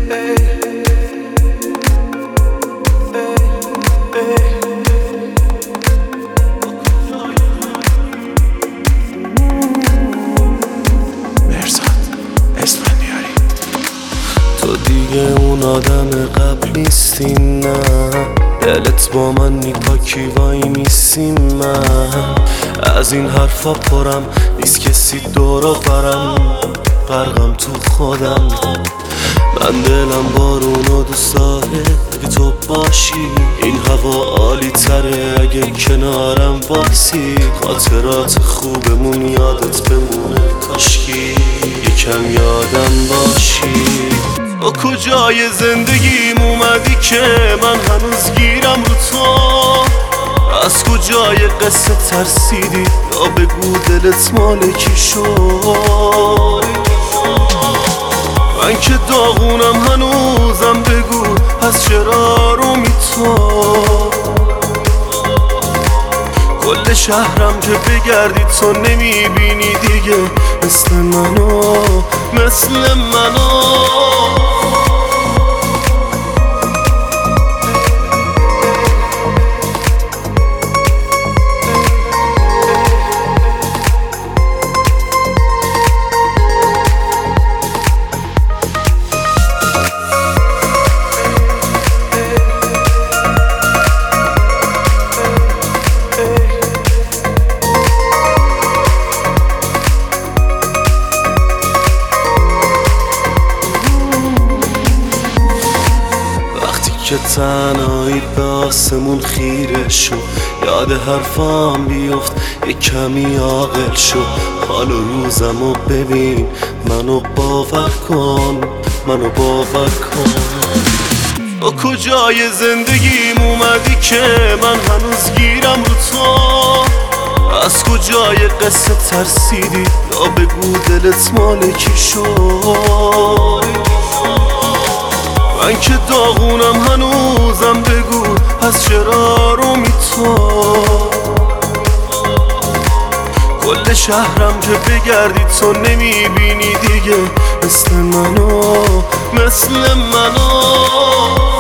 تو دیگه اون آدم قبل نیستی نه، دلت با من میپاکی وای میسیم. من از این حرفا پرم نیست کسی دورو برم، غرقم تو خودم. من دلم بارونو دوست داره اگه تو باشی، این هوا عالی تره اگه کنارم باسی. خاطرات خوبمون یادت بمونه کاشکی یکم یادم باشی. تو کجای زندگیم اومدی که من هنوز گیرم رو تو؟ از کجای قصه ترسیدی یا بگو دلت مال کی شد؟ من که داغونم هنوزم بگو پس چرا رو تو؟ کل شهرم که بگردی تو نمیبینی دیگه مثل منو، مثل منو. که تنهایی به آسمون خیره شو، یاد حرفام بیفت یک کمی عاقل شو. حال و روزمو ببین منو باور کن، منو باور کن. تو کجای زندگیم اومدی که من هنوز گیرم رو تو؟ از کجای قصه ترسیدی یا بگو دلت مال کی شد؟ من که داغونم هنوزم بگو پس چرا رو تو؟ کل شهرم که بگردی تو نمیبینی دیگه مثل منو، مثل منو.